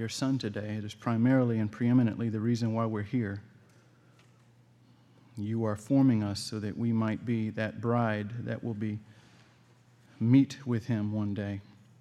your Son today. It is primarily and preeminently the reason why we're here. You are forming us so that we might be that bride that will meet with him one day,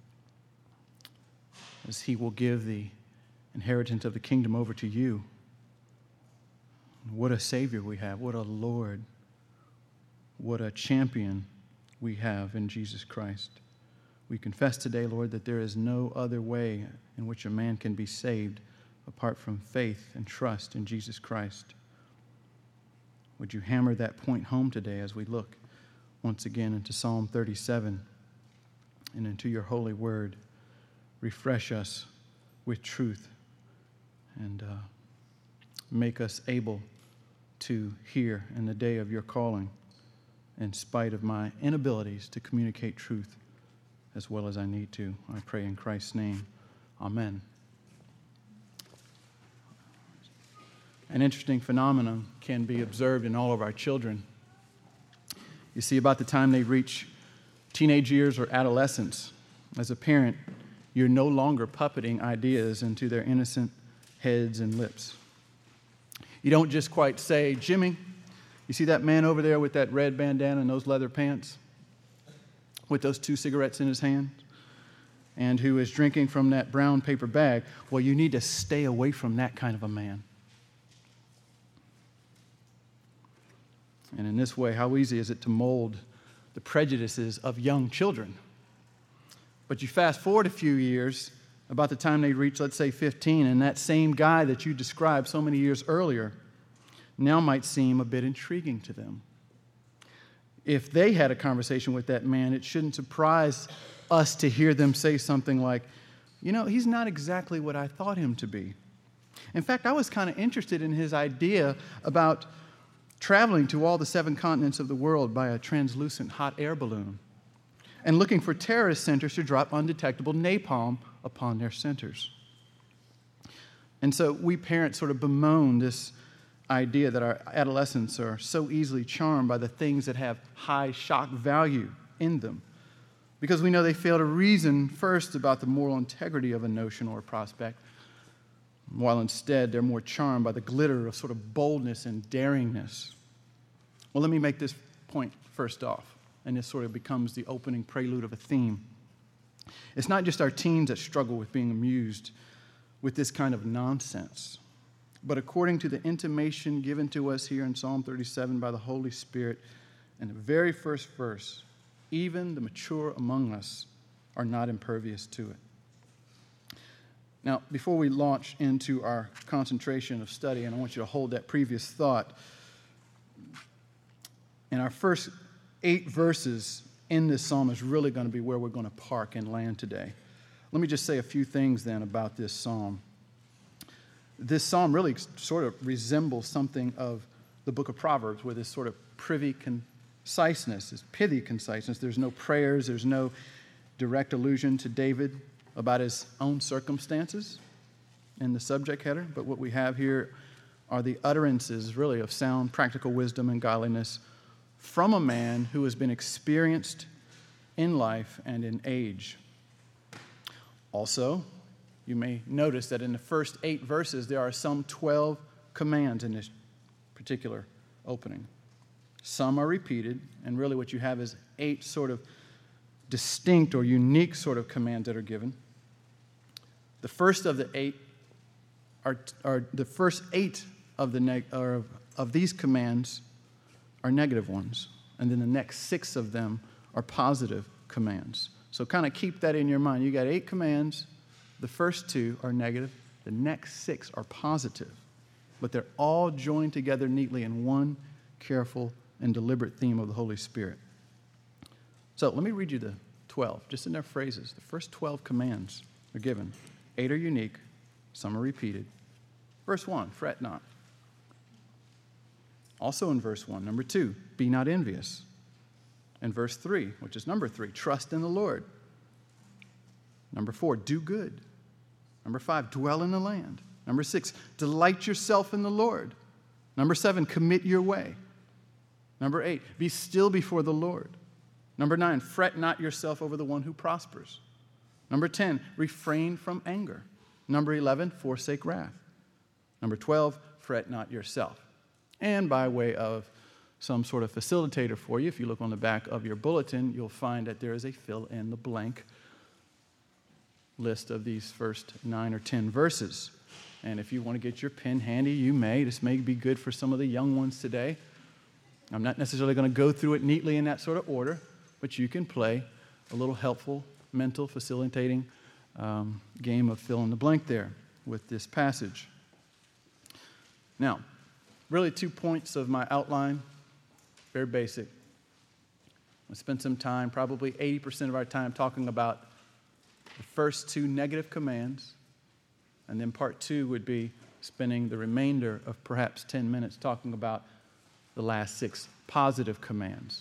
as he will give the inheritance of the kingdom over to you. What a Savior we have. What a Lord. What a champion we have in Jesus Christ. We confess today, Lord, that there is no other way in which a man can be saved apart from faith and trust in Jesus Christ. Would you hammer that point home today as we look once again into Psalm 37 and into your holy word? Refresh us with truth and make us able to hear in the day of your calling, in spite of my inabilities to communicate truth as well as I need to. I pray in Christ's name. Amen. An interesting phenomenon can be observed in all of our children. You see, about the time they reach teenage years or adolescence, as a parent, you're no longer puppeting ideas into their innocent heads and lips. You don't just quite say, Jimmy, you see that man over there with that red bandana and those leather pants, with those 2 cigarettes in his hand, and who is drinking from that brown paper bag? Well, you need to stay away from that kind of a man. And in this way, how easy is it to mold the prejudices of young children? But you fast forward a few years, about the time they reach, let's say, 15, and that same guy that you described so many years earlier now might seem a bit intriguing to them. If they had a conversation with that man, it shouldn't surprise us to hear them say something like, you know, he's not exactly what I thought him to be. In fact, I was kind of interested in his idea about traveling to all the 7 continents of the world by a translucent hot air balloon and looking for terrorist centers to drop undetectable napalm upon their centers. And so we parents sort of bemoan this idea that our adolescents are so easily charmed by the things that have high shock value in them, because we know they fail to reason first about the moral integrity of a notion or a prospect, while instead they're more charmed by the glitter of sort of boldness and daringness. Well, let me make this point first off, and this sort of becomes the opening prelude of a theme. It's not just our teens that struggle with being amused with this kind of nonsense, but according to the intimation given to us here in Psalm 37 by the Holy Spirit, in the very first verse, even the mature among us are not impervious to it. Now, before we launch into our concentration of study, and I want you to hold that previous thought, in our first 8 verses in this psalm is really going to be where we're going to park and land today. Let me just say a few things then about this psalm. This psalm really sort of resembles something of the book of Proverbs, with this sort of pithy conciseness. There's no prayers, there's no direct allusion to David about his own circumstances in the subject header, but what we have here are the utterances really of sound practical wisdom and godliness from a man who has been experienced in life and in age. Also, you may notice that in the first 8 verses, there are some 12 commands in this particular opening. Some are repeated, and really what you have is 8 sort of distinct or unique sort of commands that are given. The first of the 8 are the first 8 of these commands are negative ones, and then the next 6 of them are positive commands. So kind of keep that in your mind. You got 8 commands. The first 2 are negative. The next 6 are positive. But they're all joined together neatly in one careful and deliberate theme of the Holy Spirit. So let me read you the 12, just in their phrases. The first 12 commands are given. 8 are unique. Some are repeated. Verse 1, fret not. Also in verse 1, number 2, be not envious. And verse 3, which is number 3, trust in the Lord. Number 4, do good. Number 5, dwell in the land. Number 6, delight yourself in the Lord. Number 7, commit your way. Number 8, be still before the Lord. Number 9, fret not yourself over the one who prospers. Number 10, refrain from anger. Number 11, forsake wrath. Number 12, fret not yourself. And by way of some sort of facilitator for you, if you look on the back of your bulletin, you'll find that there is a fill-in-the-blank list of these first 9 or 10 verses. And if you want to get your pen handy, you may. This may be good for some of the young ones today. I'm not necessarily going to go through it neatly in that sort of order, but you can play a little helpful, mental, facilitating game of fill-in-the-blank there with this passage. Now, really 2 points of my outline, very basic. We'll spend some time, probably 80% of our time, talking about the first 2 negative commands, and then part 2 would be spending the remainder of perhaps 10 minutes talking about the last 6 positive commands.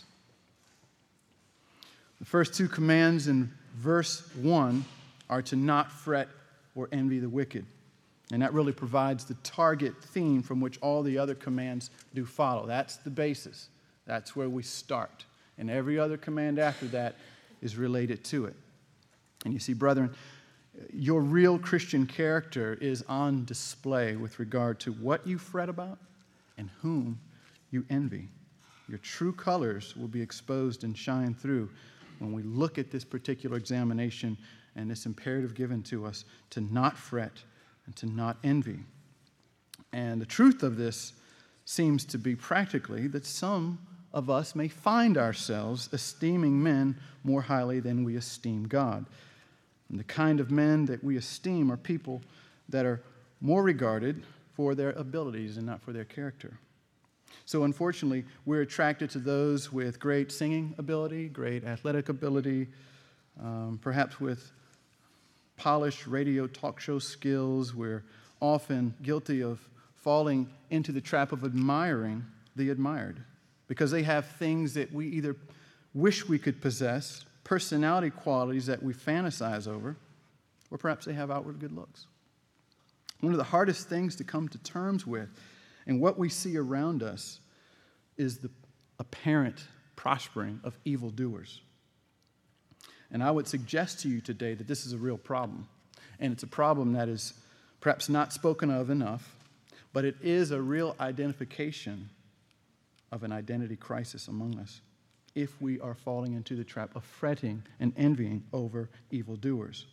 The first 2 commands in verse 1 are to not fret or envy the wicked. And that really provides the target theme from which all the other commands do follow. That's the basis. That's where we start. And every other command after that is related to it. And you see, brethren, your real Christian character is on display with regard to what you fret about and whom you envy. Your true colors will be exposed and shine through when we look at this particular examination and this imperative given to us to not fret and to not envy. And the truth of this seems to be practically that some of us may find ourselves esteeming men more highly than we esteem God. And the kind of men that we esteem are people that are more regarded for their abilities and not for their character. So unfortunately, we're attracted to those with great singing ability, great athletic ability, perhaps with polished radio talk show skills. We're often guilty of falling into the trap of admiring the admired because they have things that we either wish we could possess, personality qualities that we fantasize over, or perhaps they have outward good looks. One of the hardest things to come to terms with and what we see around us is the apparent prospering of evildoers. And I would suggest to you today that this is a real problem. And it's a problem that is perhaps not spoken of enough, but it is a real identification of an identity crisis among us if we are falling into the trap of fretting and envying over evildoers.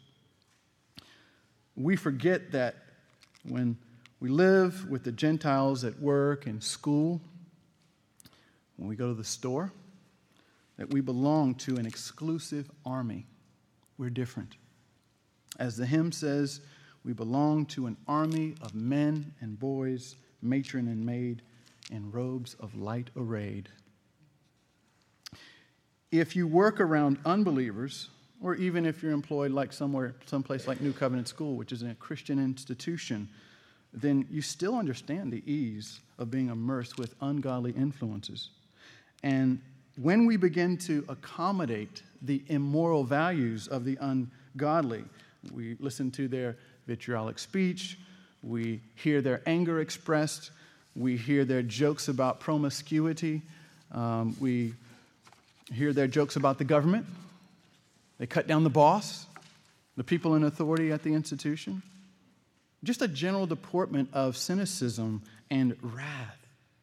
We forget that when we live with the Gentiles at work and school, when we go to the store, that we belong to an exclusive army. We're different. As the hymn says, we belong to an army of men and boys, matron and maid, in robes of light arrayed. If you work around unbelievers, or even if you're employed like someplace like New Covenant School, which is a Christian institution, then you still understand the ease of being immersed with ungodly influences. And when we begin to accommodate the immoral values of the ungodly, we listen to their vitriolic speech, we hear their anger expressed, we hear their jokes about promiscuity, we hear their jokes about the government. They cut down the boss, the people in authority at the institution. Just a general deportment of cynicism and wrath.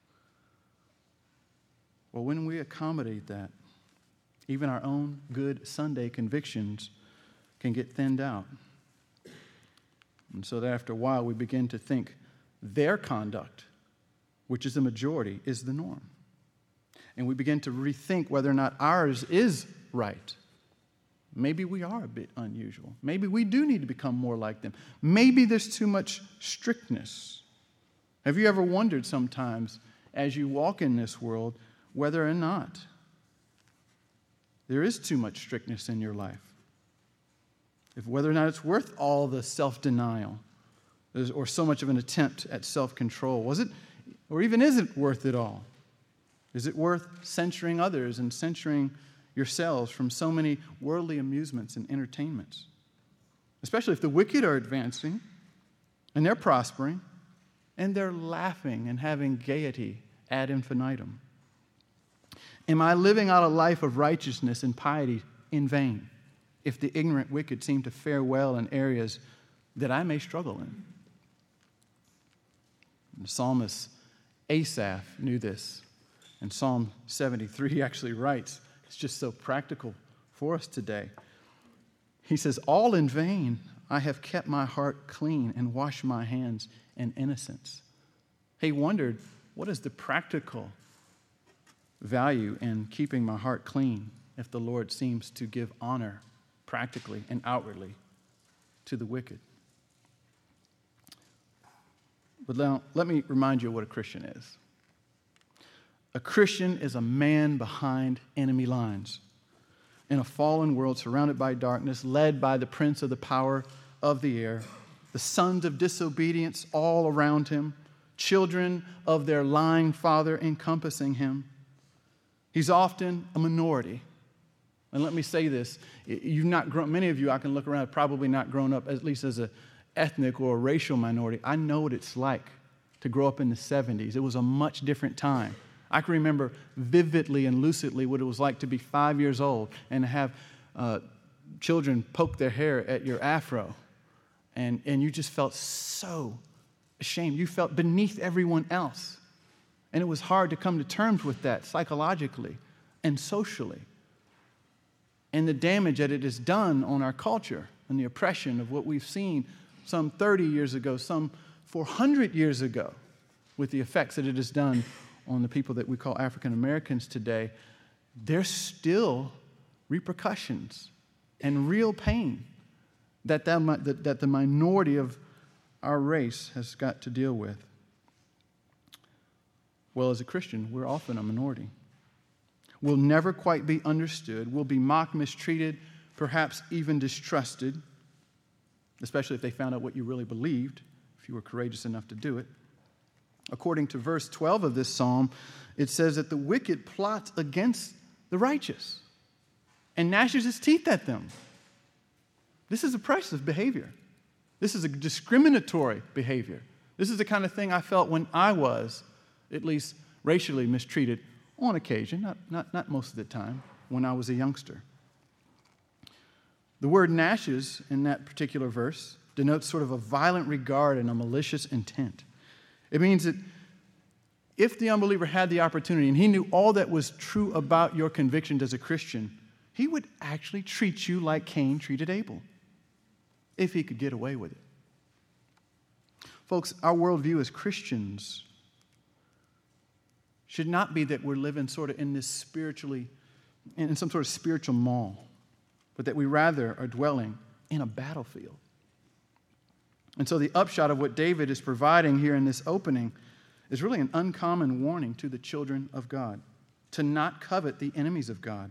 Well, when we accommodate that, even our own good Sunday convictions can get thinned out. And so that after a while, we begin to think their conduct, which is the majority, is the norm. And we begin to rethink whether or not ours is right. Maybe we are a bit unusual. Maybe we do need to become more like them. Maybe there's too much strictness. Have you ever wondered sometimes, as you walk in this world, whether or not there is too much strictness in your life? Whether or not it's worth all the self-denial or so much of an attempt at self-control. Was it, or even is it worth it all? Is it worth censuring others and censuring yourselves from so many worldly amusements and entertainments? Especially if the wicked are advancing and they're prospering and they're laughing and having gaiety ad infinitum. Am I living out a life of righteousness and piety in vain if the ignorant wicked seem to fare well in areas that I may struggle in. And the psalmist Asaph knew this. In Psalm 73, he actually writes, it's just so practical for us today. He says, all in vain I have kept my heart clean and washed my hands in innocence. He wondered, what is the practical value in keeping my heart clean if the Lord seems to give honor practically and outwardly to the wicked? But now, let me remind you of what a Christian is. A Christian is a man behind enemy lines in a fallen world surrounded by darkness, led by the prince of the power of the air, the sons of disobedience all around him, children of their lying father encompassing him. He's often a minority. And let me say this, many of you, I can look around, have probably not grown up, at least as an ethnic or a racial minority. I know what it's like to grow up in the 70s. It was a much different time. I can remember vividly and lucidly what it was like to be 5 years old and have children poke their hair at your afro. And you just felt so ashamed. You felt beneath everyone else. And it was hard to come to terms with that psychologically and socially. And the damage that it has done on our culture and the oppression of what we've seen some 30 years ago, some 400 years ago, with the effects that it has done on the people that we call African Americans today, there's still repercussions and real pain that the minority of our race has got to deal with. Well, as a Christian, we're often a minority. We'll never quite be understood. We'll be mocked, mistreated, perhaps even distrusted, especially if they found out what you really believed, if you were courageous enough to do it. According to verse 12 of this psalm, it says that the wicked plots against the righteous and gnashes his teeth at them. This is oppressive behavior. This is a discriminatory behavior. This is the kind of thing I felt when I was, at least racially, mistreated on occasion, not most of the time, when I was a youngster. The word gnashes in that particular verse denotes sort of a violent regard and a malicious intent. It means that if the unbeliever had the opportunity and he knew all that was true about your convictions as a Christian, he would actually treat you like Cain treated Abel, if he could get away with it. Folks, our worldview as Christians should not be that we're living sort of in some sort of spiritual mall, but that we rather are dwelling in a battlefield. And so the upshot of what David is providing here in this opening is really an uncommon warning to the children of God, to not covet the enemies of God.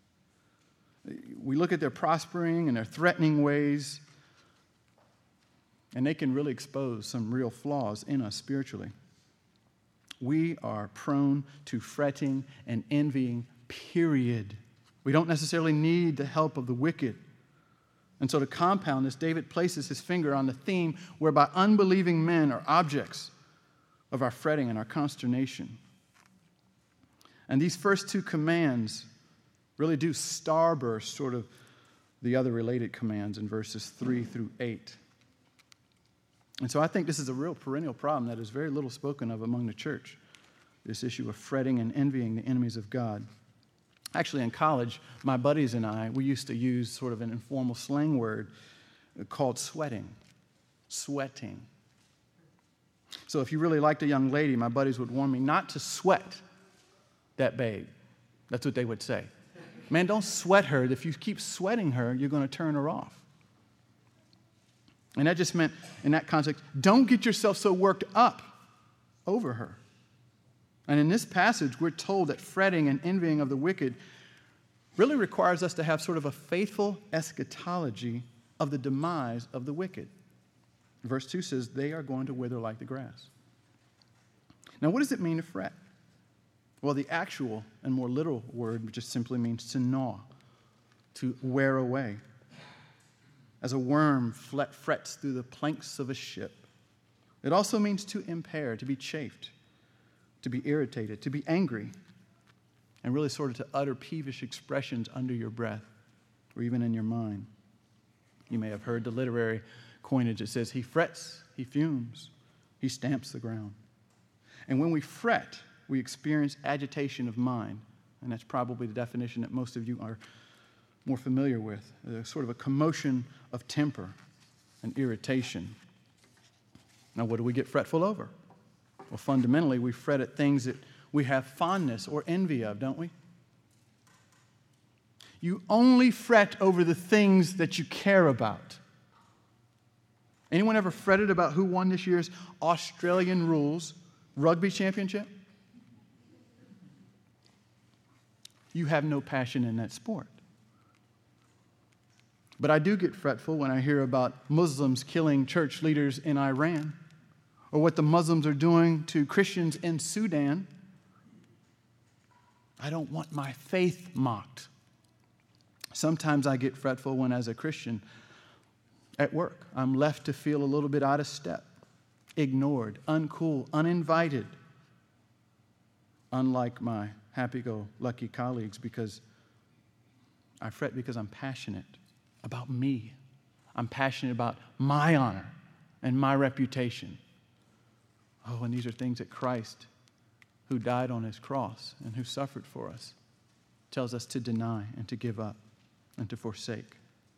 We look at their prospering and their threatening ways, and they can really expose some real flaws in us spiritually. We are prone to fretting and envying, period. We don't necessarily need the help of the wicked. And so to compound this, David places his finger on the theme whereby unbelieving men are objects of our fretting and our consternation. And these first two commands really do starburst sort of the other related commands in verses 3 through 8. And so I think this is a real perennial problem that is very little spoken of among the church, this issue of fretting and envying the enemies of God. Actually, in college, my buddies and I, we used to use sort of an informal slang word called sweating. Sweating. So if you really liked a young lady, my buddies would warn me not to sweat that babe. That's what they would say. Man, don't sweat her. If you keep sweating her, you're going to turn her off. And that just meant, in that context, don't get yourself so worked up over her. And in this passage, we're told that fretting and envying of the wicked really requires us to have sort of a faithful eschatology of the demise of the wicked. Verse 2 says, they are going to wither like the grass. Now, what does it mean to fret? Well, the actual and more literal word just simply means to gnaw, to wear away. As a worm frets through the planks of a ship. It also means to impair, to be chafed, to be irritated, to be angry, and really sort of to utter peevish expressions under your breath or even in your mind. You may have heard the literary coinage. It says, he frets, he fumes, he stamps the ground. And when we fret, we experience agitation of mind. And that's probably the definition that most of you are more familiar with. Sort of a commotion of temper and irritation. Now, what do we get fretful over? Well, fundamentally, we fret at things that we have fondness or envy of, don't we? You only fret over the things that you care about. Anyone ever fretted about who won this year's Australian Rules Rugby Championship? You have no passion in that sport. But I do get fretful when I hear about Muslims killing church leaders in Iran, or what the Muslims are doing to Christians in Sudan. I don't want my faith mocked. Sometimes I get fretful when, as a Christian, at work, I'm left to feel a little bit out of step, ignored, uncool, uninvited, unlike my happy-go-lucky colleagues, because I fret because I'm passionate about me. I'm passionate about my honor and my reputation. Oh, and these are things that Christ, who died on his cross and who suffered for us, tells us to deny and to give up and to forsake.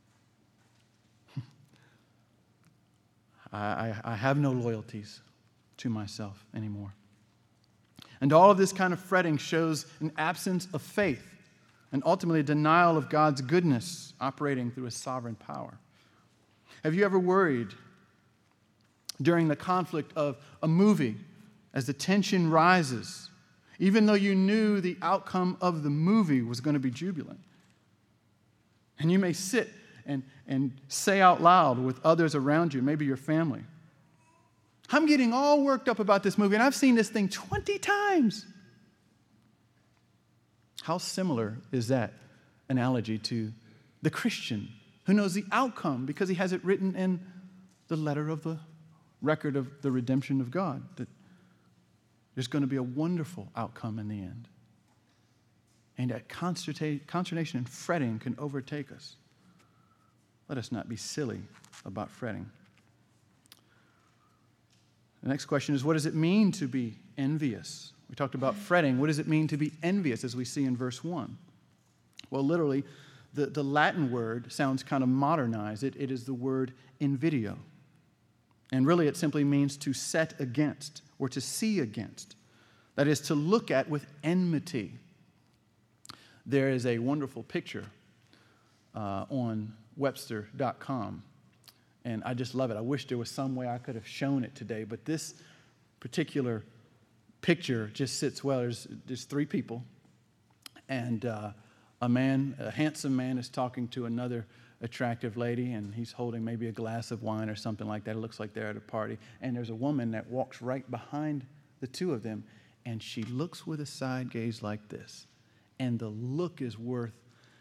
I have no loyalties to myself anymore. And all of this kind of fretting shows an absence of faith and ultimately a denial of God's goodness operating through his sovereign power. Have you ever worried during the conflict of a movie as the tension rises, even though you knew the outcome of the movie was going to be jubilant? And you may sit and say out loud with others around you, maybe your family, I'm getting all worked up about this movie, and I've seen this thing 20 times. How similar is that analogy to the Christian who knows the outcome because he has it written in the letter of the record of the redemption of God, that there's going to be a wonderful outcome in the end. And that consternation and fretting can overtake us. Let us not be silly about fretting. The next question is, what does it mean to be envious? We talked about fretting. What does it mean to be envious, as we see in verse 1? Well, literally, the Latin word sounds kind of modernized. It is the word invidio. And really, it simply means to set against or to see against. That is, to look at with enmity. There is a wonderful picture on Webster.com. And I just love it. I wish there was some way I could have shown it today. But this particular picture just sits well. There's three people. And a handsome man is talking to another attractive lady. And he's holding maybe a glass of wine or something like that. It looks like they're at a party. And there's a woman that walks right behind the two of them. And she looks with a side gaze like this. And the look is worth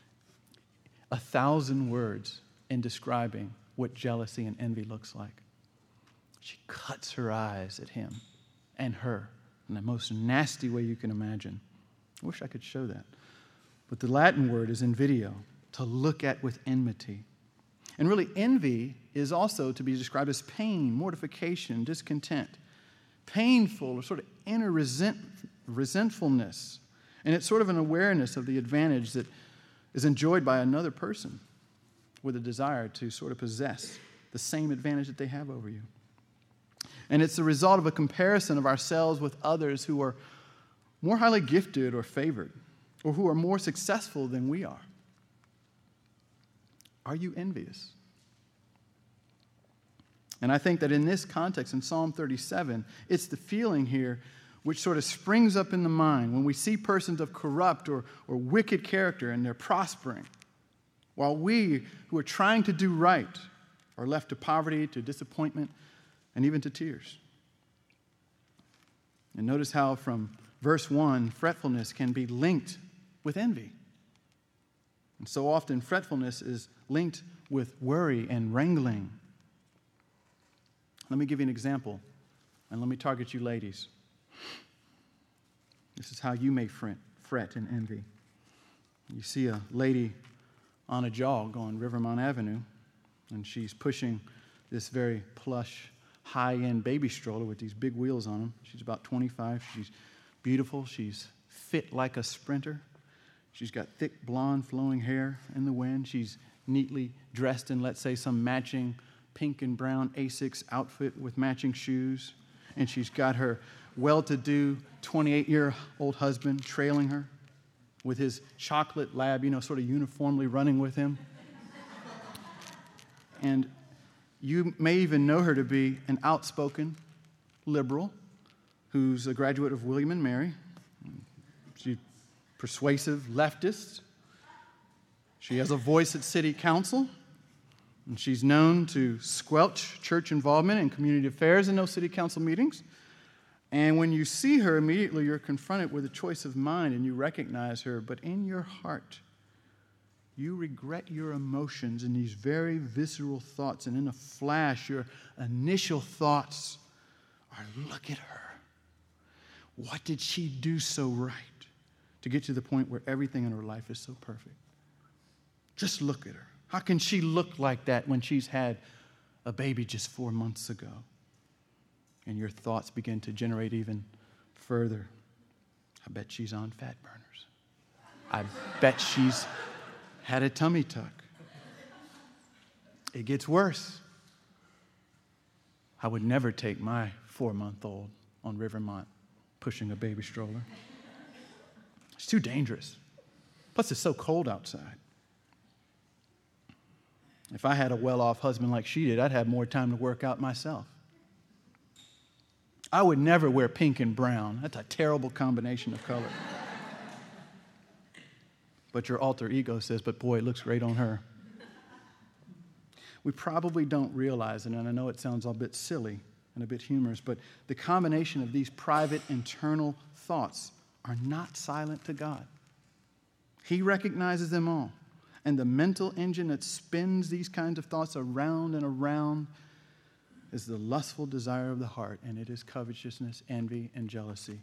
1,000 words in describing what jealousy and envy looks like. She cuts her eyes at him and her in the most nasty way you can imagine. I wish I could show that. But the Latin word is invidio, to look at with enmity. And really, envy is also to be described as pain, mortification, discontent, painful or sort of inner resentfulness. And it's sort of an awareness of the advantage that is enjoyed by another person with a desire to sort of possess the same advantage that they have over you. And it's the result of a comparison of ourselves with others who are more highly gifted or favored, or who are more successful than we are. Are you envious? And I think that in this context, in Psalm 37, it's the feeling here which sort of springs up in the mind when we see persons of corrupt or wicked character and they're prospering, while we who are trying to do right are left to poverty, to disappointment, and even to tears. And notice how from verse 1, fretfulness can be linked with envy. And so often fretfulness is linked with worry and wrangling. Let me give you an example, and let me target you ladies. This is how you may fret and envy. You see a lady on a jog on Rivermont Avenue, and she's pushing this very plush, high-end baby stroller with these big wheels on them. She's about 25. She's beautiful. She's fit like a sprinter. She's got thick, blonde, flowing hair in the wind. She's neatly dressed in, let's say, some matching pink and brown Asics outfit with matching shoes. And she's got her well-to-do 28-year-old husband trailing her with his chocolate lab, sort of uniformly running with him. And you may even know her to be an outspoken liberal who's a graduate of William and Mary. She's persuasive leftist. She has a voice at city council, and she's known to squelch church involvement in community affairs in those city council meetings. And when you see her, immediately you're confronted with a choice of mind, and you recognize her, but in your heart, you regret your emotions and these very visceral thoughts, and in a flash, your initial thoughts are, look at her. What did she do so right to get to the point where everything in her life is so perfect? Just look at her. How can she look like that when she's had a baby just 4 months ago? And your thoughts begin to generate even further. I bet she's on fat burners. I bet she's had a tummy tuck. It gets worse. I would never take my 4-month-old on Rivermont pushing a baby stroller. It's too dangerous. Plus, it's so cold outside. If I had a well-off husband like she did, I'd have more time to work out myself. I would never wear pink and brown. That's a terrible combination of color. But your alter ego says, but boy, it looks great on her. We probably don't realize it, and I know it sounds a bit silly and a bit humorous, but the combination of these private internal thoughts are not silent to God. He recognizes them all. And the mental engine that spins these kinds of thoughts around and around is the lustful desire of the heart, and it is covetousness, envy, and jealousy.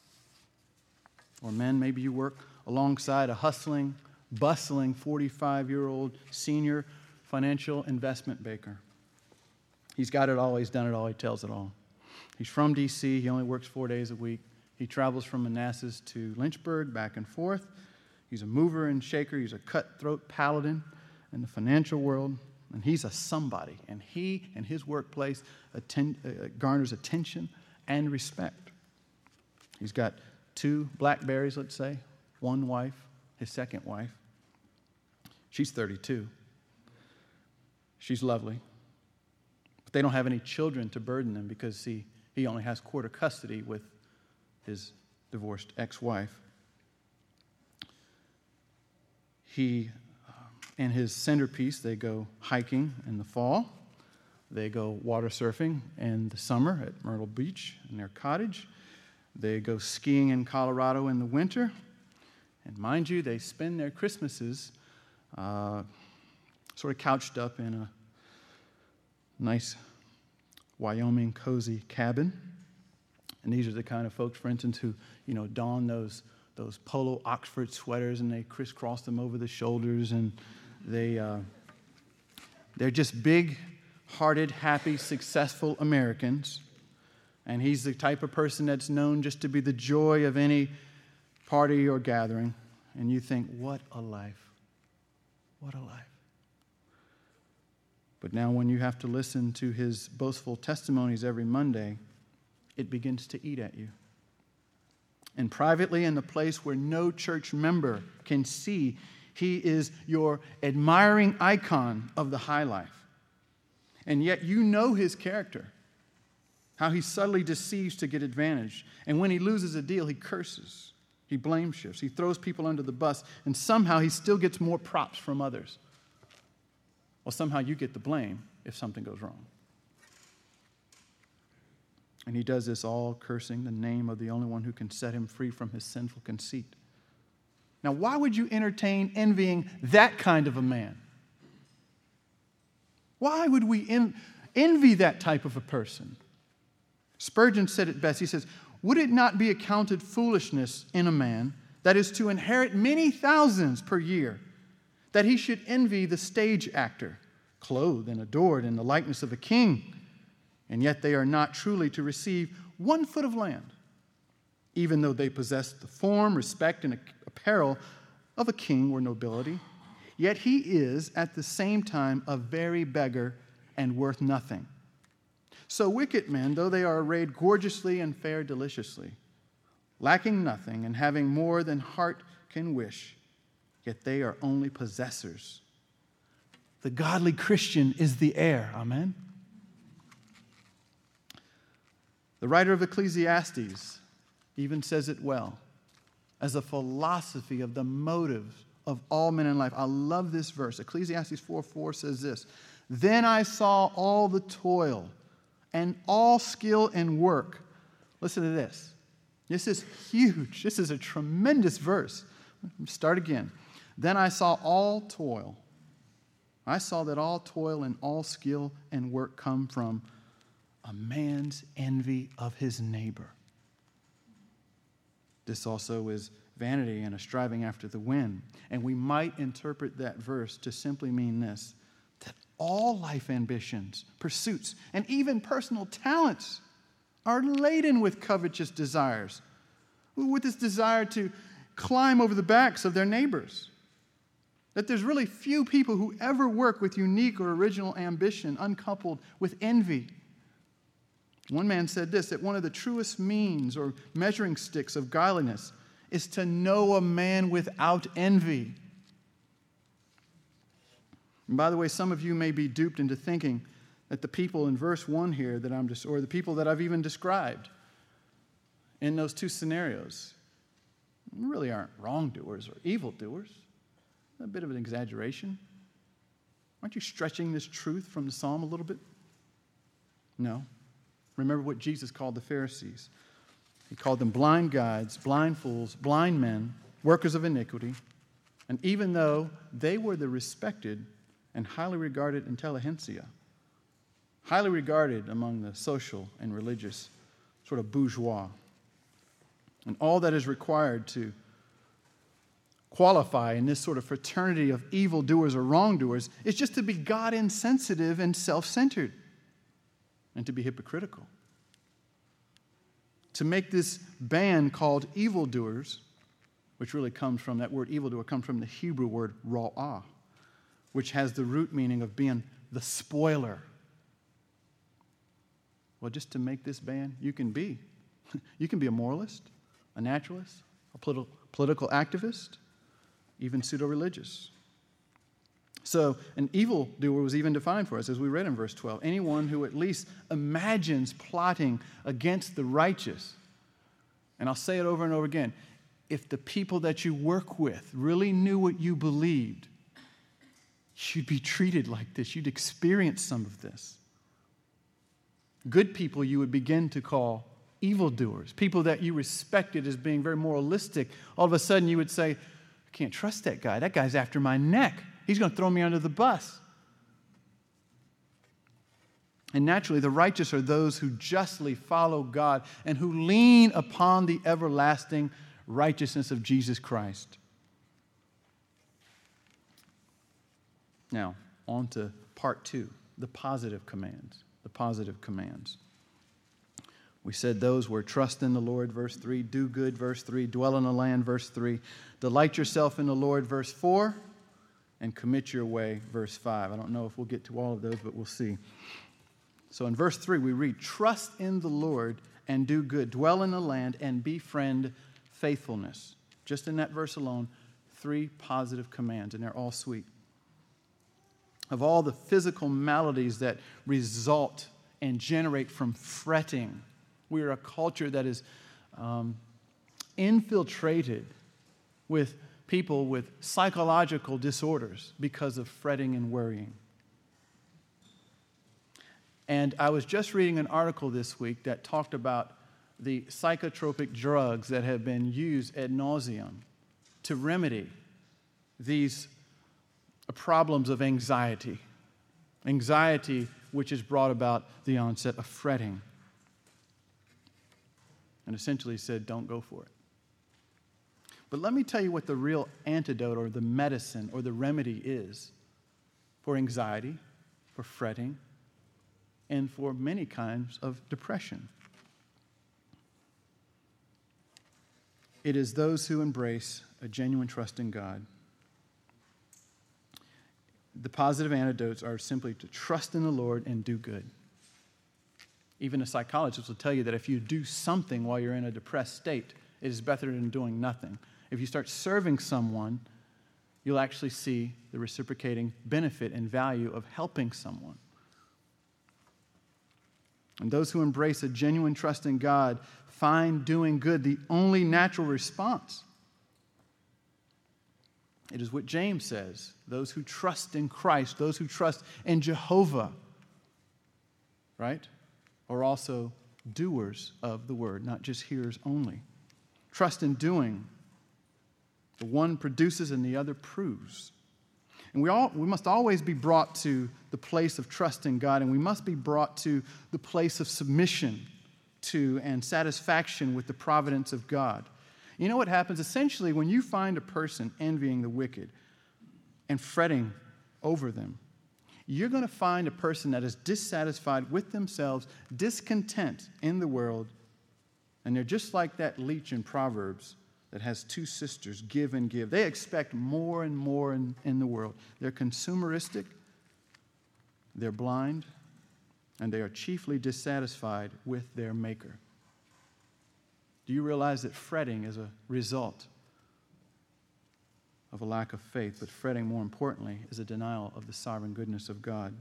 Or men, maybe you work alongside a hustling, bustling 45-year-old senior financial investment banker. He's got it all, he's done it all, he tells it all. He's from D.C., he only works 4 days a week. He travels from Manassas to Lynchburg, back and forth. He's a mover and shaker, he's a cutthroat paladin in the financial world, and he's a somebody. And he and his workplace garners attention and respect. He's got 2 Blackberries, let's say, 1 wife, his second wife. She's 32. She's lovely. But they don't have any children to burden them because he only has quarter custody with his divorced ex-wife. He and his centerpiece, they go hiking in the fall. They go water surfing in the summer at Myrtle Beach in their cottage. They go skiing in Colorado in the winter. And mind you, they spend their Christmases sort of couched up in a nice Wyoming cozy cabin. And these are the kind of folks, for instance, who don those polo Oxford sweaters and they crisscross them over the shoulders, and they're just big-hearted, happy, successful Americans. And he's the type of person that's known just to be the joy of any party or gathering. And you think, what a life. What a life. But now when you have to listen to his boastful testimonies every Monday, it begins to eat at you. And privately, in the place where no church member can see, he is your admiring icon of the high life. And yet you know his character, how he subtly deceives to get advantage. And when he loses a deal, he curses. He blame shifts. He throws people under the bus. And somehow he still gets more props from others. Well, somehow you get the blame if something goes wrong. And he does this all cursing the name of the only one who can set him free from his sinful conceit. Now, why would you entertain envying that kind of a man? Why would we envy that type of a person? Spurgeon said it best. He says, would it not be accounted foolishness in a man that is to inherit many thousands per year, that he should envy the stage actor clothed and adored in the likeness of a king, and yet they are not truly to receive 1 foot of land, even though they possess the form, respect, and apparel of a king or nobility. Yet he is at the same time a very beggar and worth nothing. So wicked men, though they are arrayed gorgeously and fare deliciously, lacking nothing and having more than heart can wish, yet they are only possessors. The godly Christian is the heir. Amen? The writer of Ecclesiastes even says it well as a philosophy of the motives of all men in life. I love this verse. Ecclesiastes 4:4 says this, "Then I saw all the toil and all skill and work." Listen to this. This is huge. This is a tremendous verse. Start again. "Then I saw all toil. I saw that all toil and all skill and work come from a man's envy of his neighbor. This also is vanity and a striving after the wind." And we might interpret that verse to simply mean this, that all life ambitions, pursuits, and even personal talents are laden with covetous desires, with this desire to climb over the backs of their neighbors. That there's really few people who ever work with unique or original ambition uncoupled with envy. One man said this, that one of the truest means or measuring sticks of godliness is to know a man without envy. And by the way, some of you may be duped into thinking that the people in verse 1 here or the people that I've even described in those two scenarios really aren't wrongdoers or evildoers. A bit of an exaggeration. Aren't you stretching this truth from the psalm a little bit? No. Remember what Jesus called the Pharisees. He called them blind guides, blind fools, blind men, workers of iniquity. And even though they were the respected and highly regarded intelligentsia, highly regarded among the social and religious sort of bourgeois, and all that is required to qualify in this sort of fraternity of evildoers or wrongdoers is just to be God insensitive and self-centered and to be hypocritical. To make this band called evildoers, which really comes from, that word evildoer comes from the Hebrew word ra'ah, which has the root meaning of being the spoiler. Well, just to make this band, you can be a moralist, a naturalist, a political activist, even pseudo-religious. So an evildoer was even defined for us, as we read in verse 12. Anyone who at least imagines plotting against the righteous. And I'll say it over and over again. If the people that you work with really knew what you believed, you'd be treated like this. You'd experience some of this. Good people you would begin to call evildoers. People that you respected as being very moralistic. All of a sudden you would say, I can't trust that guy. That guy's after my neck. He's going to throw me under the bus. And naturally, the righteous are those who justly follow God and who lean upon the everlasting righteousness of Jesus Christ. Now, on to part 2, the positive commands. The positive commands. We said those were trust in the Lord, verse 3, do good, verse 3, dwell in the land, verse 3, delight yourself in the Lord, verse 4, and commit your way, verse 5. I don't know if we'll get to all of those, but we'll see. So in verse 3, we read, trust in the Lord and do good, dwell in the land and befriend faithfulness. Just in that verse alone, 3 positive commands, and they're all sweet. Of all the physical maladies that result and generate from fretting, we are a culture that is infiltrated with people with psychological disorders because of fretting and worrying. And I was just reading an article this week that talked about the psychotropic drugs that have been used ad nauseum to remedy these problems of anxiety. Anxiety which has brought about the onset of fretting. And essentially said, don't go for it. But let me tell you what the real antidote or the medicine or the remedy is for anxiety for fretting, and for many kinds of depression. It is those who embrace a genuine trust in God. The positive antidotes are simply to trust in the Lord and do good. Even a psychologist will tell you that if you do something while you're in a depressed state, it is better than doing nothing. If you start serving someone, you'll actually see the reciprocating benefit and value of helping someone. And those who embrace a genuine trust in God find doing good the only natural response. It is what James says, those who trust in Christ, those who trust in Jehovah, right, are also doers of the word, not just hearers only. Trust in doing. The one produces and the other proves. And we must always be brought to the place of trust in God, and we must be brought to the place of submission to and satisfaction with the providence of God. You know what happens? Essentially, when you find a person envying the wicked and fretting over them, you're going to find a person that is dissatisfied with themselves, discontent in the world, and they're just like that leech in Proverbs that has two sisters, give and give. They expect more and more in the world. They're consumeristic, they're blind, and they are chiefly dissatisfied with their maker. Do you realize that fretting is a result of a lack of faith, but fretting, more importantly, is a denial of the sovereign goodness of God?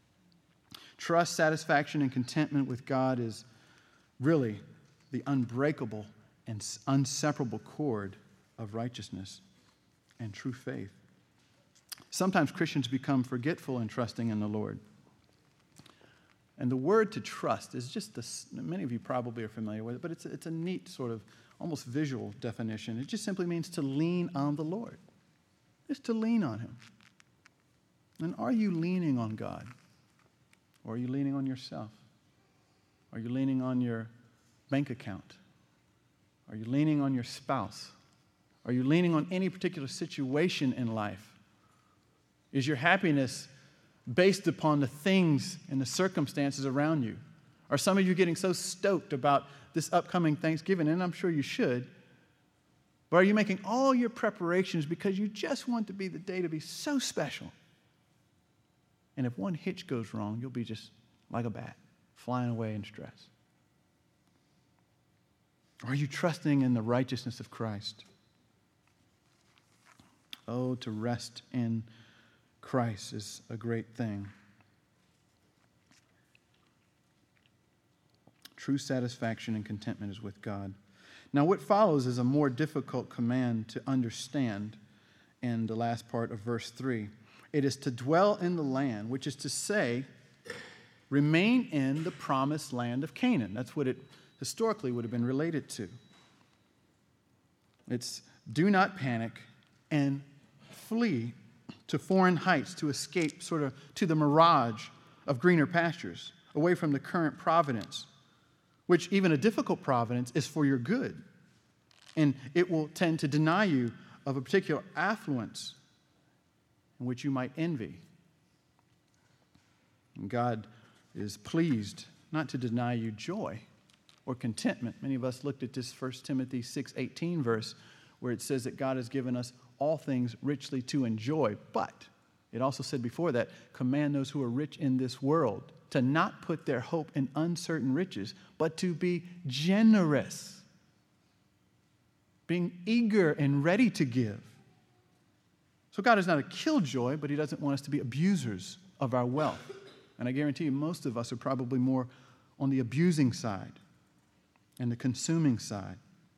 Trust, satisfaction, and contentment with God is really the unbreakable and inseparable cord of righteousness and true faith. Sometimes Christians become forgetful in trusting in the Lord. And the word to trust is just this, many of you probably are familiar with it, but it's a neat sort of almost visual definition. It just simply means to lean on the Lord. Just to lean on Him. And are you leaning on God? Or are you leaning on yourself? Are you leaning on your bank account? Are you leaning on your spouse? Are you leaning on any particular situation in life? Is your happiness based upon the things and the circumstances around you? Are some of you getting so stoked about this upcoming Thanksgiving? And I'm sure you should. But are you making all your preparations because you just want the day to be so special? And if one hitch goes wrong, you'll be just like a bat, flying away in stress. Are you trusting in the righteousness of Christ? Oh, to rest in Christ is a great thing. True satisfaction and contentment is with God. Now, what follows is a more difficult command to understand in the last part of verse 3. It is to dwell in the land, which is to say, remain in the promised land of Canaan. That's what it historically would have been related to. It's do not panic and flee to foreign heights to escape sort of to the mirage of greener pastures, away from the current providence, which even a difficult providence is for your good. And it will tend to deny you of a particular affluence in which you might envy. And God is pleased not to deny you joy or contentment. Many of us looked at this 1 Timothy 6:18 verse where it says that God has given us all things richly to enjoy. But it also said before that, command those who are rich in this world to not put their hope in uncertain riches, but to be generous, being eager and ready to give. So God is not a killjoy, but He doesn't want us to be abusers of our wealth. And I guarantee you, most of us are probably more on the abusing side and the consuming side.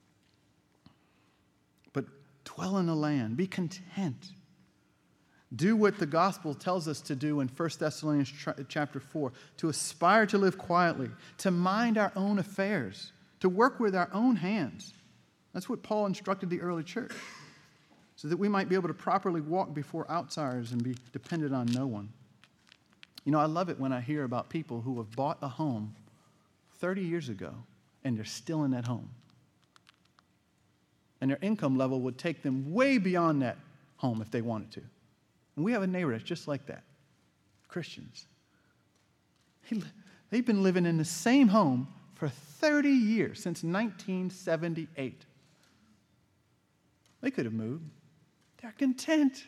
But dwell in the land, be content. Do what the gospel tells us to do in 1 Thessalonians chapter 4, to aspire to live quietly, to mind our own affairs, to work with our own hands. That's what Paul instructed the early church, so that we might be able to properly walk before outsiders and be dependent on no one. You know, I love it when I hear about people who have bought a home 30 years ago and they're still in that home. And their income level would take them way beyond that home if they wanted to. And we have a neighbor that's just like that. Christians. They've been living in the same home for 30 years, since 1978. They could have moved. They're content.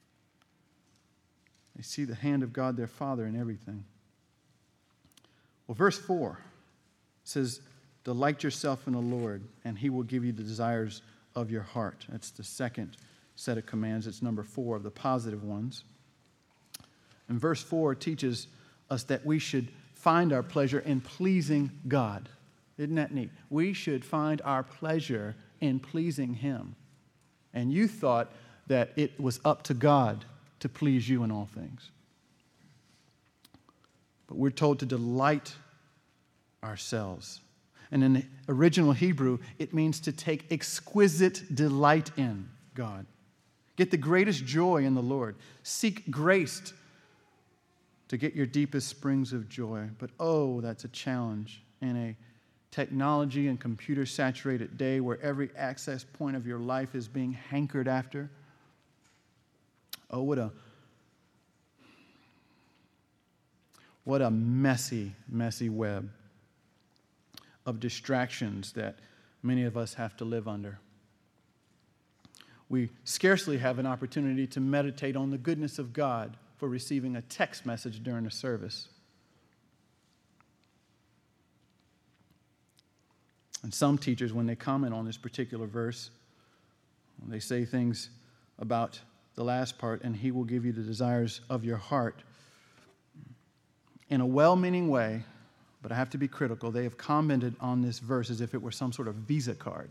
They see the hand of God, their Father, in everything. Well, verse 4 says, delight yourself in the Lord, and He will give you the desires of your heart. That's the second set of commands. It's number 4 of the positive ones. And verse 4 teaches us that we should find our pleasure in pleasing God. Isn't that neat? We should find our pleasure in pleasing Him. And you thought that it was up to God to please you in all things. But we're told to delight ourselves. And in the original Hebrew, it means to take exquisite delight in God. Get the greatest joy in the Lord. Seek grace to get your deepest springs of joy. But oh, that's a challenge in a technology and computer-saturated day where every access point of your life is being hankered after. Oh, what a messy, messy web of distractions that many of us have to live under. We scarcely have an opportunity to meditate on the goodness of God for receiving a text message during a service. And some teachers, when they comment on this particular verse, they say things about the last part, and He will give you the desires of your heart. In a well-meaning way, but I have to be critical, they have commented on this verse as if it were some sort of Visa card.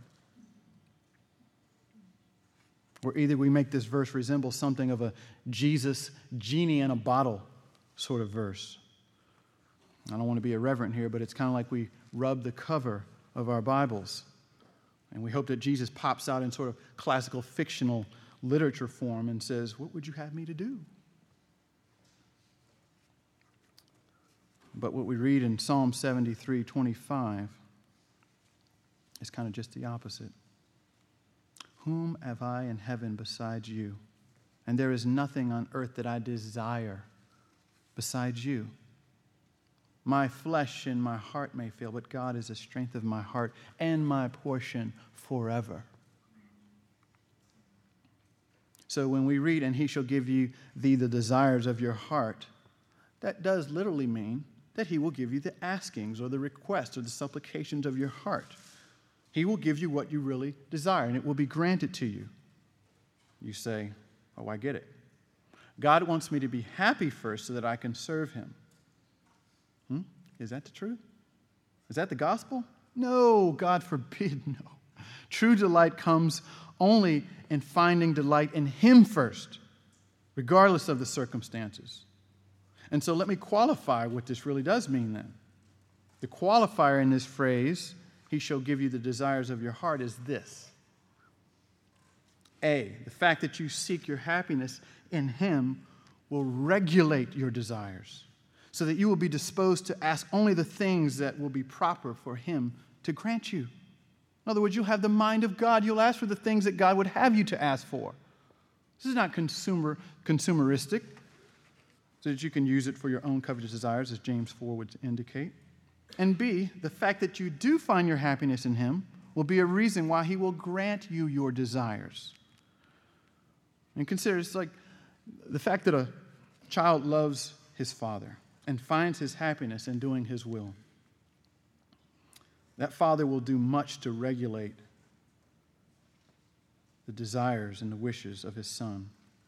Where either we make this verse resemble something of a Jesus genie in a bottle sort of verse. I don't want to be irreverent here, but it's kind of like we rub the cover of our Bibles, and we hope that Jesus pops out in sort of classical fictional literature form and says, what would you have me to do? But what we read in Psalm 73:25 is kind of just the opposite. Whom have I in heaven besides you? And there is nothing on earth that I desire besides you. My flesh and my heart may fail, but God is the strength of my heart and my portion forever. So when we read, and He shall give you thee the desires of your heart, that does literally mean that He will give you the askings or the requests or the supplications of your heart. He will give you what you really desire, and it will be granted to you. You say, oh, I get it. God wants me to be happy first so that I can serve Him. Is that the truth? Is that the gospel? No, God forbid, no. True delight comes only in finding delight in Him first, regardless of the circumstances. And so let me qualify what this really does mean then. The qualifier in this phrase, He shall give you the desires of your heart, is this. A, the fact that you seek your happiness in Him will regulate your desires so that you will be disposed to ask only the things that will be proper for Him to grant you. In other words, you'll have the mind of God. You'll ask for the things that God would have you to ask for. This is not consumeristic, so that you can use it for your own covetous desires, as James 4 would indicate. And B, the fact that you do find your happiness in Him will be a reason why He will grant you your desires. And consider, it's like the fact that a child loves his father and finds his happiness in doing his will. That father will do much to regulate the desires and the wishes of his son.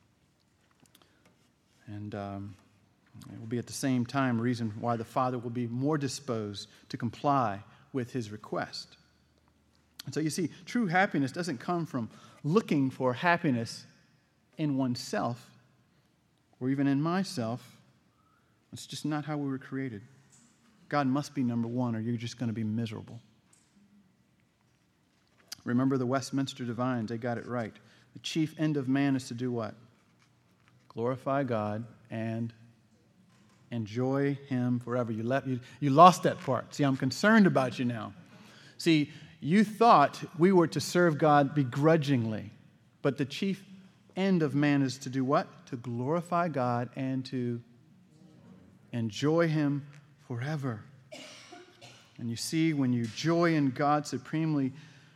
And it will be at the same time a reason why the father will be more disposed to comply with his request. And so you see, true happiness doesn't come from looking for happiness in oneself or even in myself. It's just not how we were created. God must be number one, or you're just going to be miserable. Remember the Westminster Divines, they got it right. The chief end of man is to do what? Glorify God and enjoy Him forever. You lost that part. See, I'm concerned about you now. See, you thought we were to serve God begrudgingly, but the chief end of man is to do what? To glorify God and to enjoy Him forever. And you see, when you joy in God supremely,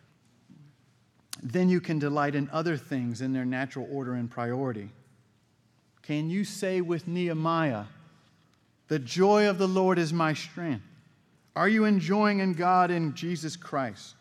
then you can delight in other things in their natural order and priority. Can you say with Nehemiah, "The joy of the Lord is my strength"? Are you enjoying in God in Jesus Christ?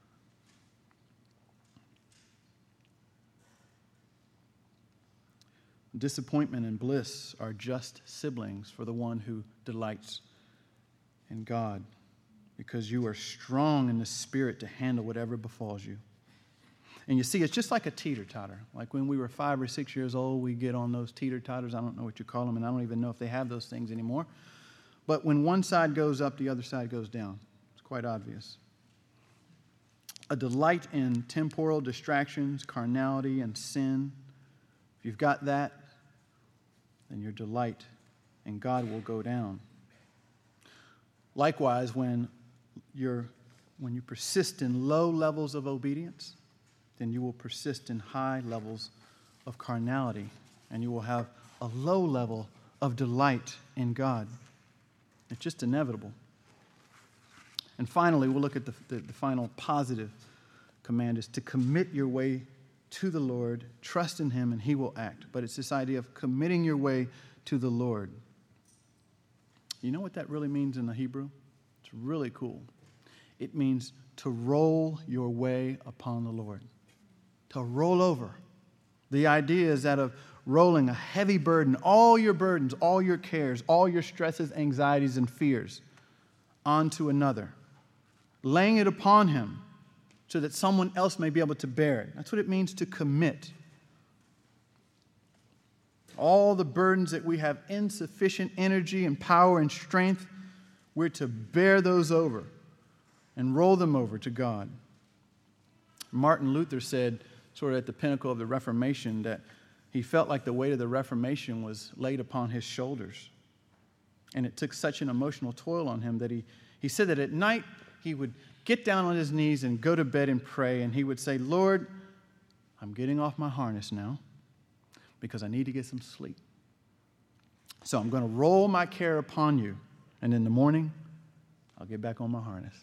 Disappointment and bliss are just siblings for the one who delights in God, because you are strong in the Spirit to handle whatever befalls you. And you see, it's just like a teeter-totter. Like when we were 5 or 6 years old, we get on those teeter-totters. I don't know what you call them, and I don't even know if they have those things anymore. But when one side goes up, the other side goes down. It's quite obvious. A delight in temporal distractions, carnality, and sin. If you've got that, then your delight in God will go down. Likewise, when you persist in low levels of obedience, then you will persist in high levels of carnality, and you will have a low level of delight in God. It's just inevitable. And finally, we'll look at the final positive command is to commit your way to the Lord, trust in Him, and He will act. But it's this idea of committing your way to the Lord. You know what that really means in the Hebrew? It's really cool. It means to roll your way upon the Lord. To roll over. The idea is that of rolling a heavy burden, all your burdens, all your cares, all your stresses, anxieties, and fears onto another. Laying it upon Him so that someone else may be able to bear it. That's what it means to commit. All the burdens that we have insufficient energy and power and strength, we're to bear those over and roll them over to God. Martin Luther said, sort of at the pinnacle of the Reformation, that he felt like the weight of the Reformation was laid upon his shoulders. And it took such an emotional toll on him that he said that at night he would get down on his knees and go to bed and pray, and he would say, "Lord, I'm getting off my harness now because I need to get some sleep. So I'm going to roll my care upon you, and in the morning, I'll get back on my harness."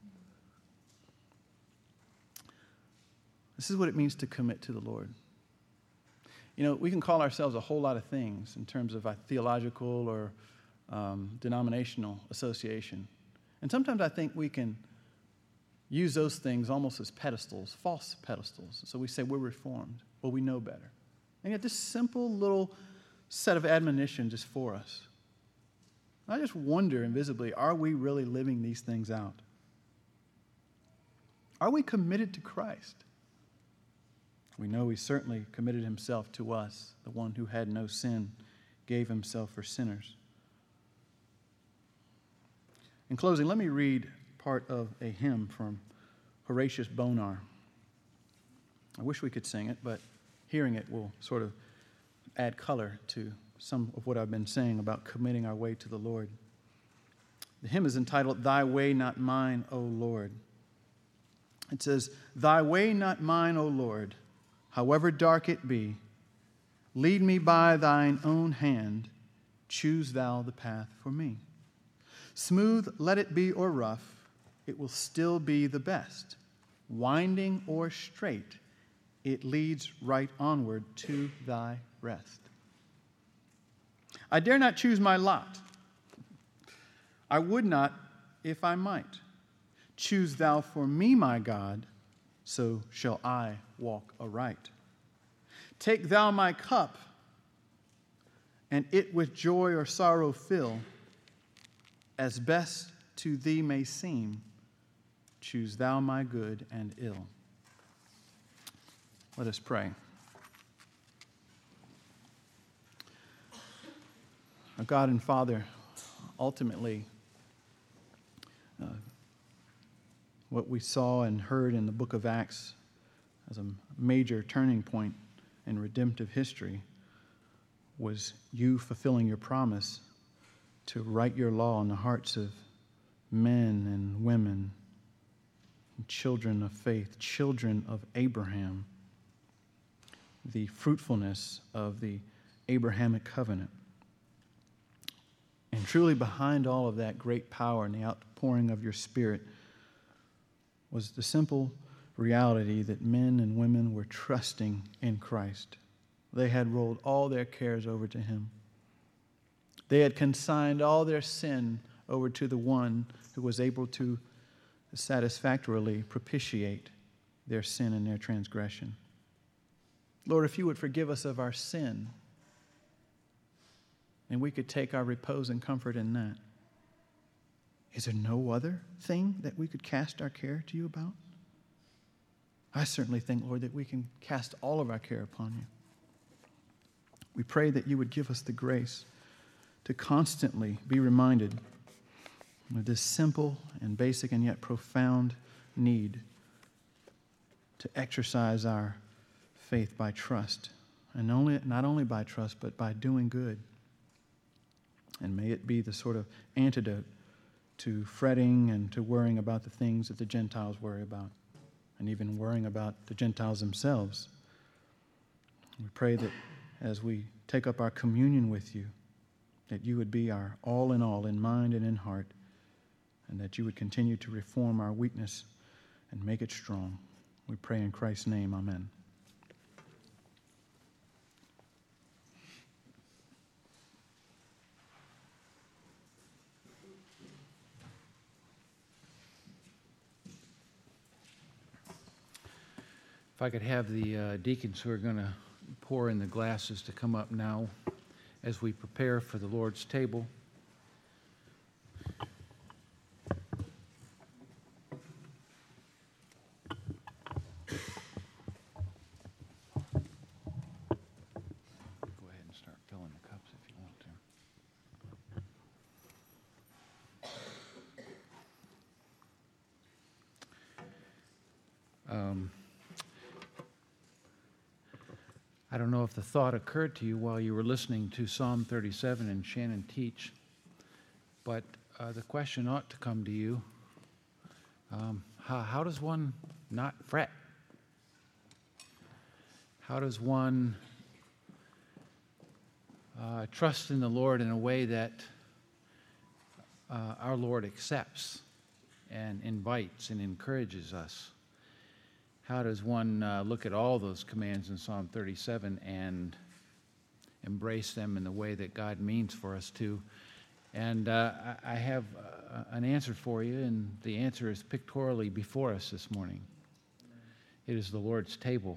This is what it means to commit to the Lord. You know, we can call ourselves a whole lot of things in terms of a theological or denominational association. And sometimes I think we can use those things almost as pedestals, false pedestals. So we say we're reformed. Well, we know better. And yet this simple little set of admonitions is for us. I just wonder invisibly, are we really living these things out? Are we committed to Christ? We know He certainly committed Himself to us, the one who had no sin, gave Himself for sinners. In closing, let me read part of a hymn from Horatius Bonar. I wish we could sing it, but hearing it will sort of add color to some of what I've been saying about committing our way to the Lord. The hymn is entitled, "Thy Way Not Mine, O Lord." It says, "Thy way not mine, O Lord, however dark it be, lead me by Thine own hand, choose Thou the path for me. Smooth let it be or rough, it will still be the best. Winding or straight, it leads right onward to Thy rest. I dare not choose my lot. I would not if I might. Choose Thou for me, my God, so shall I walk aright. Take Thou my cup, and it with joy or sorrow fill, as best to Thee may seem. Choose Thou my good and ill." Let us pray. Our God and Father, ultimately, what we saw and heard in the book of Acts as a major turning point in redemptive history was You fulfilling Your promise to write Your law in the hearts of men and women, and children of faith, children of Abraham, the fruitfulness of the Abrahamic covenant. And truly behind all of that great power and the outpouring of your Spirit was the simple reality that men and women were trusting in Christ. They had rolled all their cares over to Him. They had consigned all their sin over to the one who was able to satisfactorily propitiate their sin and their transgression. Lord, if you would forgive us of our sin, and we could take our repose and comfort in that, is there no other thing that we could cast our care to you about? I certainly think, Lord, that we can cast all of our care upon you. We pray that you would give us the grace to constantly be reminded of this simple and basic and yet profound need to exercise our faith by trust. And not only by trust, but by doing good. And may it be the sort of antidote to fretting and to worrying about the things that the Gentiles worry about, and even worrying about the Gentiles themselves. We pray that as we take up our communion with you, that you would be our all in mind and in heart, and that you would continue to reform our weakness and make it strong. We pray in Christ's name, amen. If I could have the deacons who are going to pour in the glasses to come up now as we prepare for the Lord's table. Go ahead and start filling the cups if you want to. I don't know if the thought occurred to you while you were listening to Psalm 37 and Shannon teach, but the question ought to come to you, how does one not fret? How does one trust in the Lord in a way that our Lord accepts and invites and encourages us? How does one look at all those commands in Psalm 37 and embrace them in the way that God means for us to? And I have an answer for you, and the answer is pictorially before us this morning. It is the Lord's table,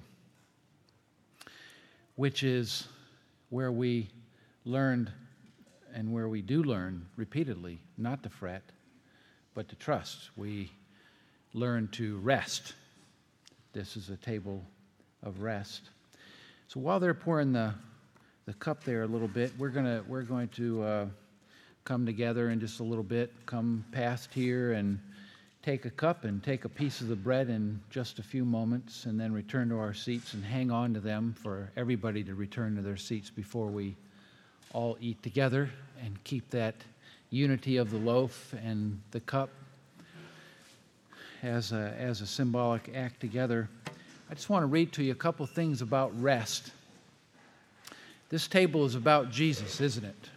which is where we learned and where we do learn repeatedly not to fret, but to trust. We learn to rest. This is a table of rest. So while they're pouring the cup there a little bit, we're going to come together in just a little bit, come past here and take a cup and take a piece of the bread in just a few moments, and then return to our seats and hang on to them for everybody to return to their seats before we all eat together and keep that unity of the loaf and the cup as a symbolic act together. I just want to read to you a couple things about rest. This table is about Jesus, isn't it?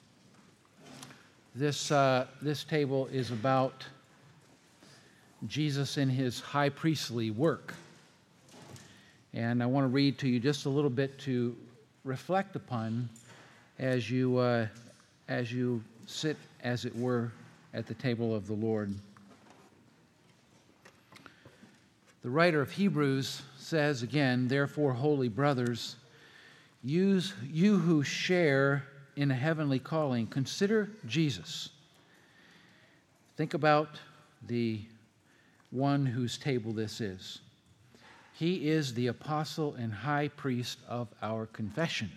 This table is about Jesus in his high priestly work. And I want to read to you just a little bit to reflect upon as you sit, as it were, at the table of the Lord. The writer of Hebrews says again, "Therefore, holy brothers, you who share in a heavenly calling, consider Jesus." Think about the one whose table this is. He is the apostle and high priest of our confession.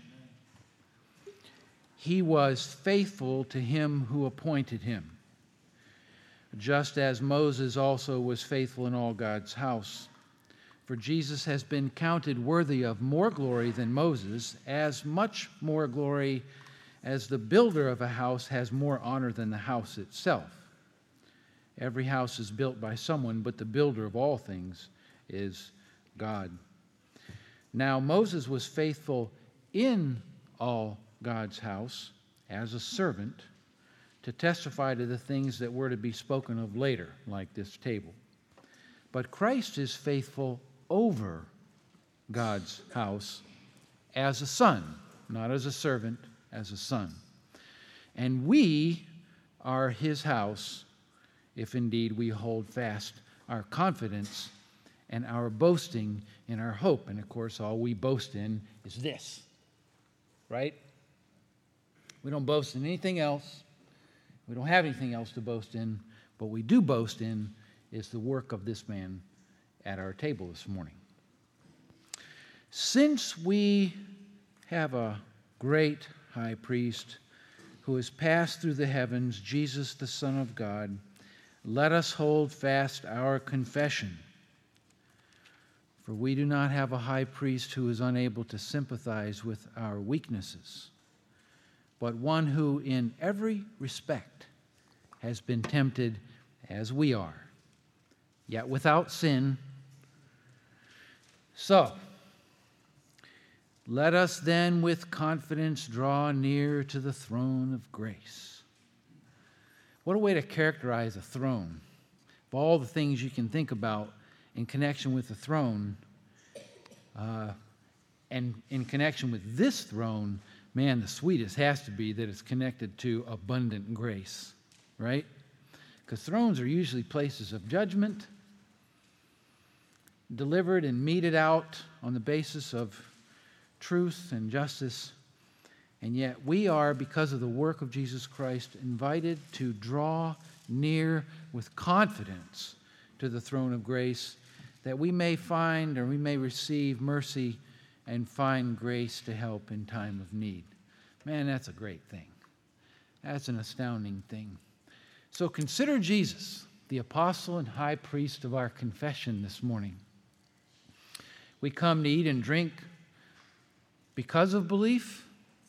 He was faithful to him who appointed him, just as Moses also was faithful in all God's house. For Jesus has been counted worthy of more glory than Moses, as much more glory as the builder of a house has more honor than the house itself. Every house is built by someone, but the builder of all things is God. Now Moses was faithful in all God's house as a servant to testify to the things that were to be spoken of later, like this table. But Christ is faithful over God's house as a son, not as a servant, as a son. And we are his house if indeed we hold fast our confidence and our boasting in our hope. And of course, all we boast in is this, right? We don't boast in anything else. We don't have anything else to boast in. What we do boast in is the work of this man at our table this morning. Since we have a great high priest who has passed through the heavens, Jesus, the Son of God, let us hold fast our confession. For we do not have a high priest who is unable to sympathize with our weaknesses, but one who in every respect has been tempted as we are, yet without sin. So, let us then with confidence draw near to the throne of grace. What a way to characterize a throne. Of all the things you can think about in connection with the throne, and in connection with this throne, man, the sweetest has to be that it's connected to abundant grace, right? Because thrones are usually places of judgment, delivered and meted out on the basis of truth and justice. And yet we are, because of the work of Jesus Christ, invited to draw near with confidence to the throne of grace, that we may find or we may receive mercy and find grace to help in time of need. Man, that's a great thing. That's an astounding thing. So consider Jesus, the apostle and high priest of our confession this morning. We come to eat and drink because of belief.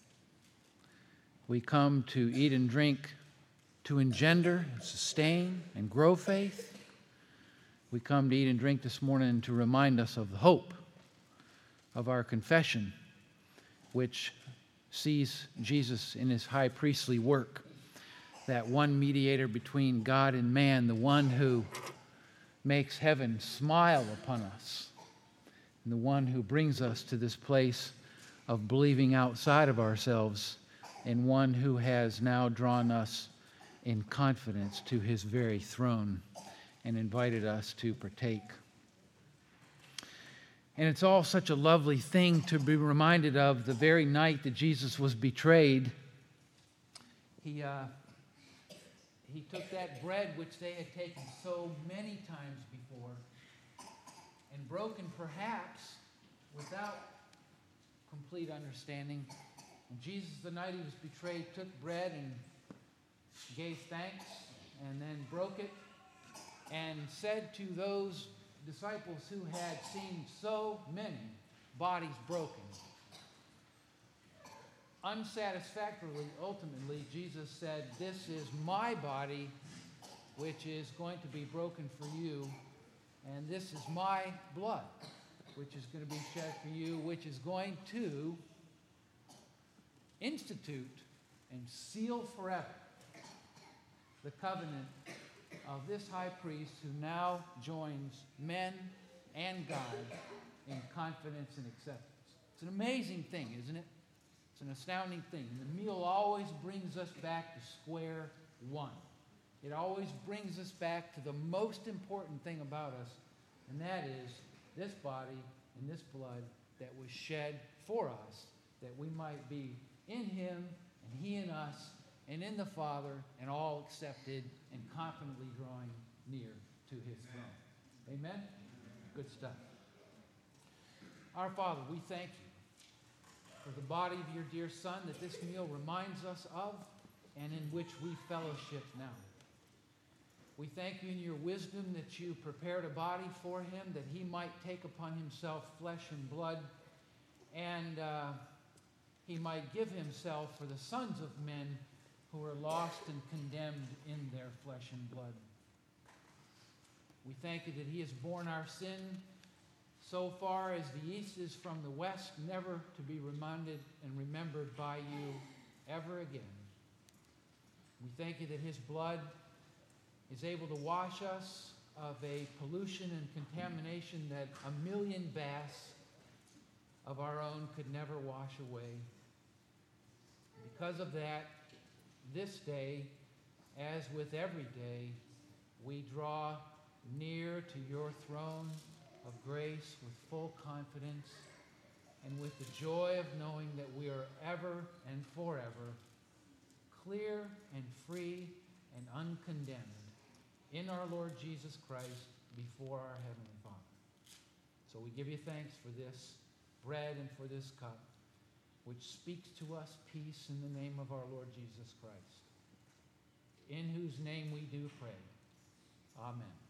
We come to eat and drink to engender and sustain and grow faith. We come to eat and drink this morning to remind us of the hope of our confession, which sees Jesus in his high priestly work, that one mediator between God and man, the one who makes heaven smile upon us, and the one who brings us to this place of believing outside of ourselves, and one who has now drawn us in confidence to his very throne and invited us to partake. And it's all such a lovely thing to be reminded of the very night that Jesus was betrayed. He took that bread which they had taken so many times before and broken perhaps without complete understanding. And Jesus, the night he was betrayed, took bread and gave thanks and then broke it and said to those disciples who had seen so many bodies broken, unsatisfactorily, ultimately, Jesus said, "This is my body, which is going to be broken for you, and this is my blood, which is going to be shed for you, which is going to institute and seal forever the covenant of this high priest who now joins men and God in confidence and acceptance." It's an amazing thing, isn't it? It's an astounding thing. And the meal always brings us back to square one. It always brings us back to the most important thing about us, and that is this body and this blood that was shed for us, that we might be in him and he in us and in the Father, and all accepted and confidently drawing near to his throne. Amen? Good stuff. Our Father, we thank you for the body of your dear Son that this meal reminds us of and in which we fellowship now. We thank you in your wisdom that you prepared a body for him that he might take upon himself flesh and blood, and he might give himself for the sons of men who are lost and condemned in their flesh and blood. We thank you that he has borne our sin so far as the east is from the west, never to be reminded and remembered by you ever again. We thank you that his blood is able to wash us of a pollution and contamination that a million baths of our own could never wash away. Because of that, this day, as with every day, we draw near to your throne of grace with full confidence and with the joy of knowing that we are ever and forever clear and free and uncondemned in our Lord Jesus Christ before our Heavenly Father. So we give you thanks for this bread and for this cup, which speaks to us peace in the name of our Lord Jesus Christ, in whose name we do pray. Amen.